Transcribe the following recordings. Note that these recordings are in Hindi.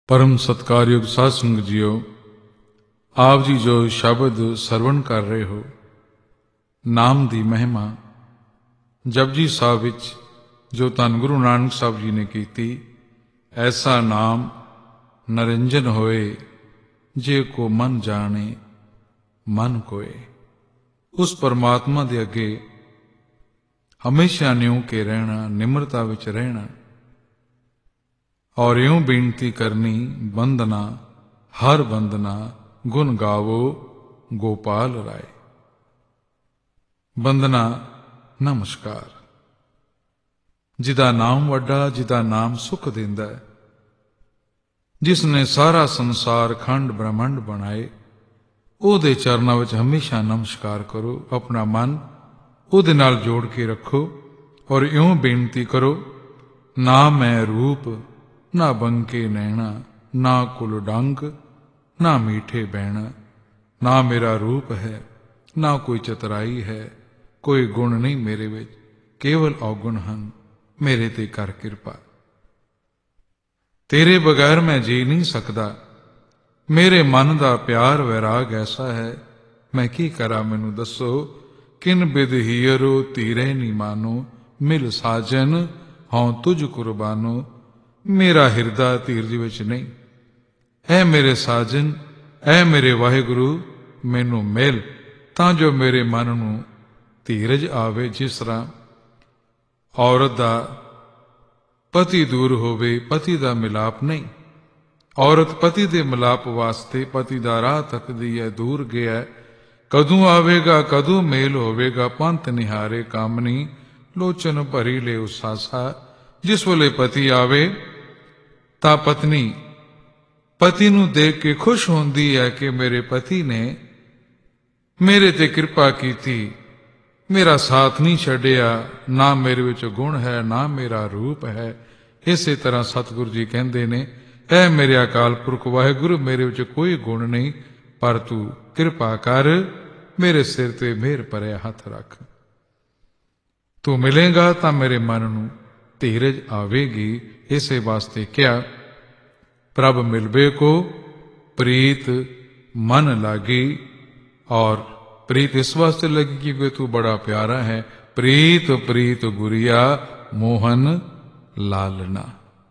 परम सत्कारयोग साध संगत जीओ, आप जी जो शब्द सरवण कर रहे हो, नाम दी महिमा जपजी साहब विच जो धन गुरु नानक साहब जी ने कीती, ऐसा नाम नरिंजन होए जे को मन जाने मन कोए। उस परमात्मा दे अगे हमेशा न्यूं के रहना, निम्रता विच रहना और यूं बेनती करनी, वंदना हर वंदना गुण गावो गोपाल राय। वंदना नमस्कार। जिदा नाम वड्डा, जिदा नाम सुख देंदा है, जिसने सारा संसार खंड ब्रह्मंड बनाए, ओदे चरनां विच हमेशा नमस्कार करो। अपना मन ओदे नाल जोड़ के रखो और यूं बेनती करो, ना मैं रूप ना बंके नैना, ना कुल डंग ना मीठे बैणा। ना मेरा रूप है ना कोई चतुराई है, कोई गुण नहीं मेरे विच, केवल अवगुण हन, मेरे ते कर किरपा। तेरे बगैर मैं जी नहीं सकदा, मेरे मन दा प्यार वैराग ऐसा है, मैं की करा मैनू दसो। किन बिद हीरो तीरे नी मानो, मिल साजन हौं तुझ कुर्बानो। मेरा हिरदा धीरज विच नहीं, ऐ मेरे साजन, ऐ मेरे वाहिगुरु मैनू मिल, तां जो मेरे मन नू धीरज आवे। जिस तरह औरत दा पति दूर होवे, पति दा मिलाप नहीं, औरत पति दे मिलाप वास्ते पति दा राह तकदी है, दूर गया कदों आवेगा, कदों मेल होवेगा। पंथ निहारे कामनी, लोचन भरी ले उसासा। जिस वेले पति आवे तां पत्नी पति नू देख के खुश होंदी है कि मेरे पति ने मेरे ते कृपा कीती, मेरा साथ नहीं छड्डिया, ना मेरे विच गुण है ना मेरा रूप है। इसे तरह सतगुरु जी कहंदे ने, ऐ मेरे अकाल पुरख वाहिगुरु, मेरे विच कोई गुण नहीं, पर तू कृपा कर, मेरे सिर ते मेहर भरे हथ रख। तू मिलेगा तां मेरे मन नू धीरज आवेगी। इसे वास्ते क्या प्रभ मिलबे को प्रीत मन लागी, और प्रीत इस वास्ते लगी क्योंकि तू बड़ा प्यारा है। प्रीत प्रीत गुरिया मोहन लालना।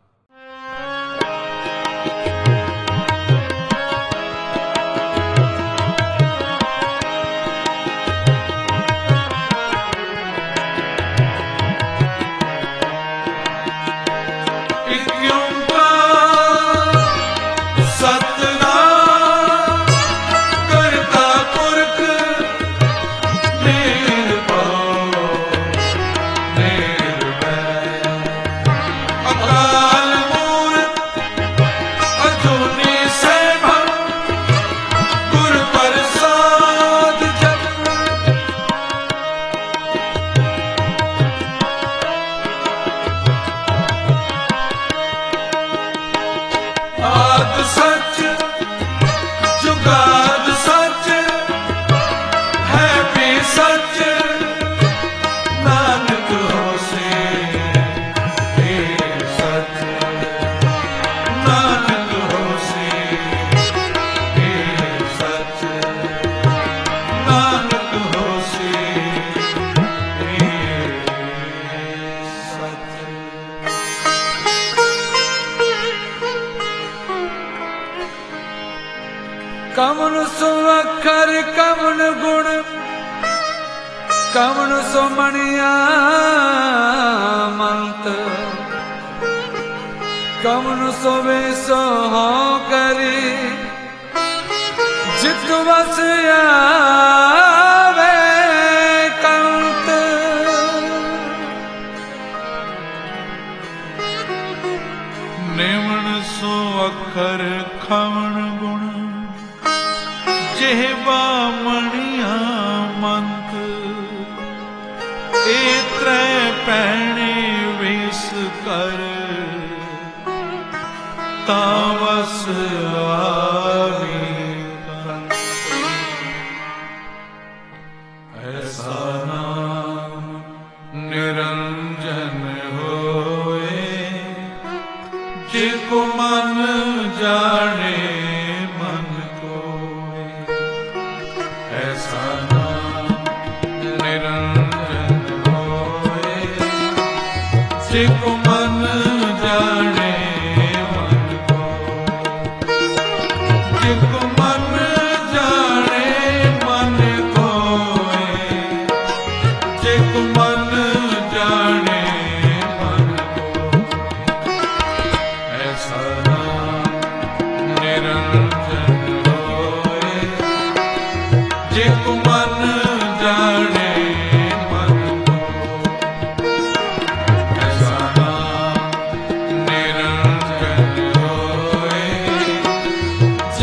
कवन सो अखर कवन गुण, कवन सो मणिया मंत, कवन सो वेसो हों करी, जित वस आवे कंत। नेवण सो अखर खवण गुण, जेहबा मणिया मंत। ए त्रै पैणे वेस कर, तावस आवी कंत। ऐसा नाम निरंजन होए, जिको मन जा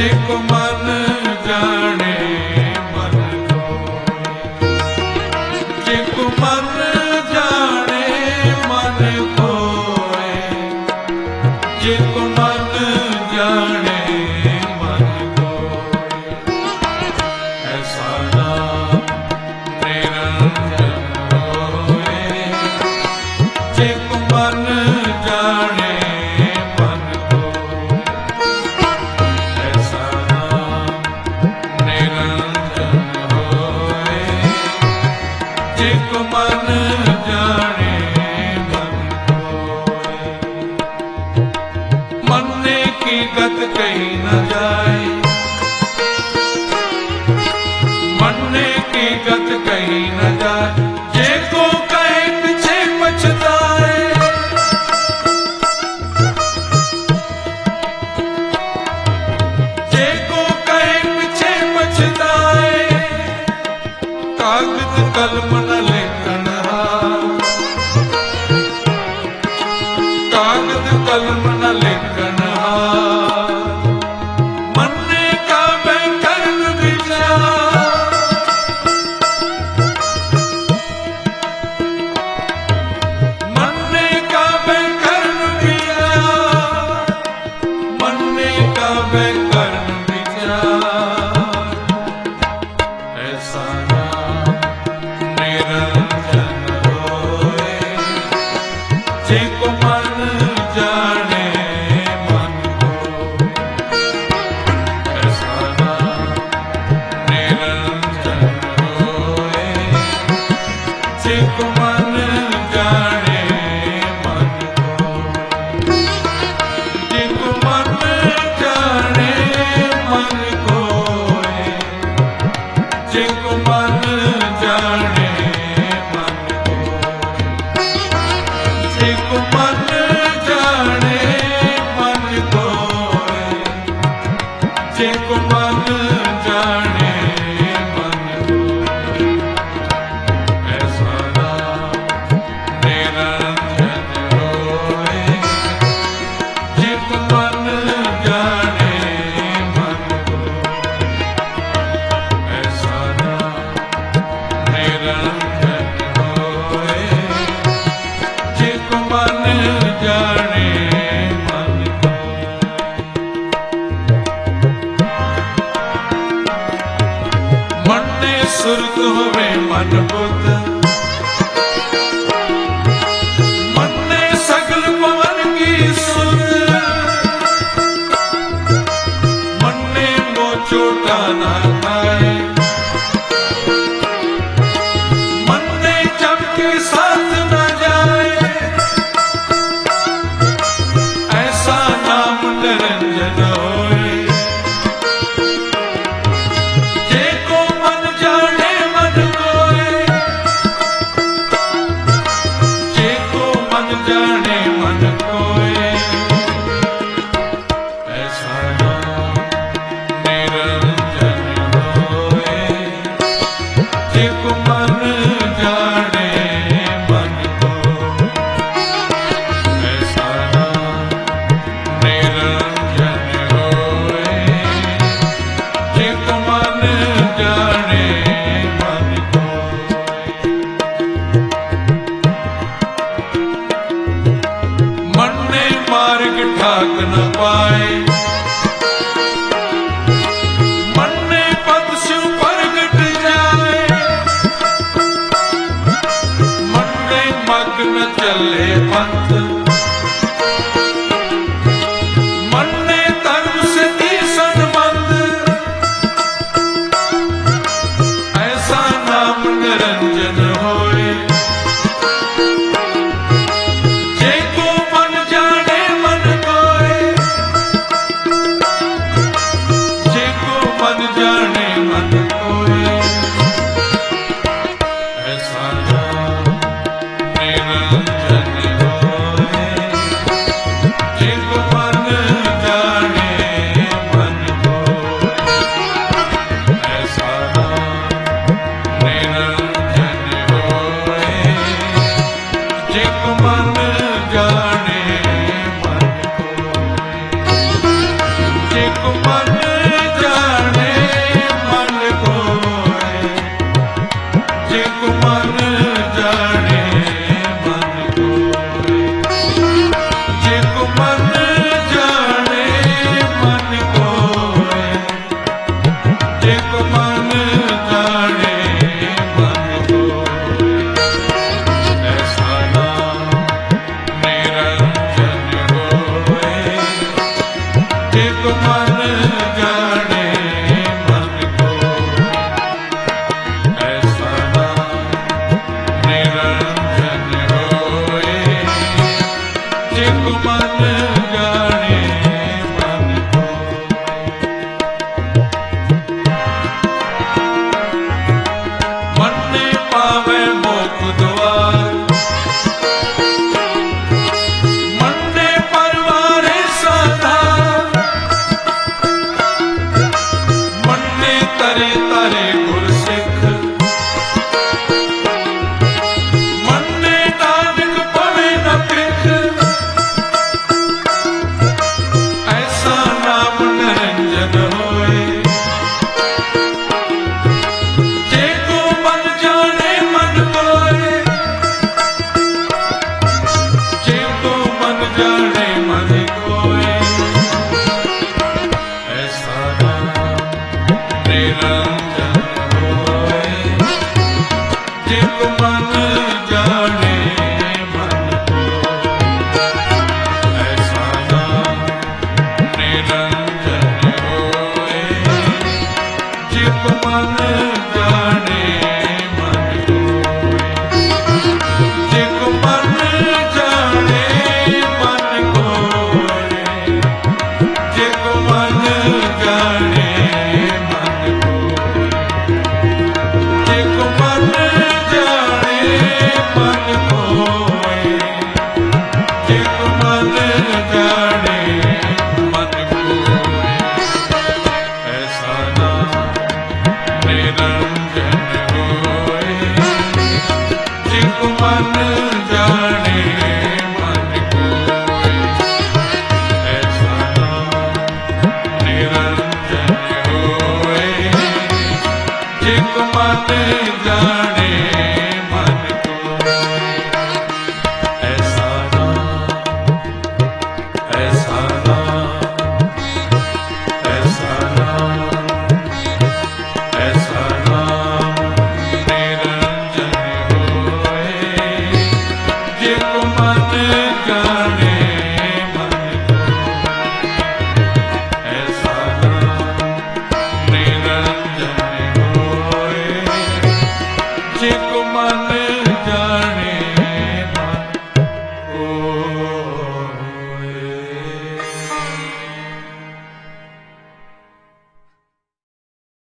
जिको मन जाने मन कोय, जिको मन जाने मन कोय, जिको मन जाने मन कोय। ऐसा नाम निरंजन होए, जिको मन जाने मन कोय। ऐसा नाम निरंजन होए, जिको मन जाने मन कोय। मरने की गत कहीं न जाए, मरने की गत कहीं न जाए, जिको कहे पीछे पछताए। जिको कहे पीछे पछताए, कागज कलम न लेखन हार, कागज कलम न लेखन हार। मरने का बैठन विचार, मरने का बैठन विचार, मरने का बैठन विचार। ऐसा नाम निरंजन होए, जिको मन जाने मन कोय। ऐसा नाम निरंजन होए, जिको मन जाने मन कोय। जिको मन जाने मन कोय, जिको मन जाने मन कोय। जिको मन जाने मन कोय, जिको मन जाने मन कोय। ऐसा नाम निरंजन होए, जिको मन जाने मन कोय। ऐसा नाम निरंजन होए, जिको मन जाने मन कोय। मरने सुर्ग होवे मन बुध, मरने सगल पवन की सुध। मरने को चोटा ना खाए, मरने जब के साथ न जाए। ऐसा नाम निरंजन होए, जिको मन जाने मन कोय। जिको मन जाने मन कोय। ऐसा नाम निरंजन होए, जिको मन जाने मन कोय। ऐसा नाम निरंजन होए, जिको मन जाने मन कोय। मरने मार्ग ठाक न पाए, मरने पद शिव प्रगट जाए। मरने मग्न चले पंथ, मरने धर्म से तीसन बंद। ऐसा नाम निरंजन होए, जिको मन जाने मन कोय। जिको मन जाने मन कोय। ऐसा नाम निरंजन होए, जिको मन जाने मन को, ऐसा नाम निरंजन होए। जिको मन जाने मन को, मन ने पावे मोक्ष द्वार, मन ने परवारे सदा, मन ने तरे तरे गुर सिख, मन ने नानक पवे न पिख। ऐसा नाम निरंजन होए। जेको मन जाने मन कोय, जेको मन जाने मन कोय। ऐसा नाम निरंजन होए। जेको मन जाने मन कोय। ऐसा नाम निरंजन होए। जिको मन जाने मन कोय। जिको मन जाने मन कोय। जिको मन जाने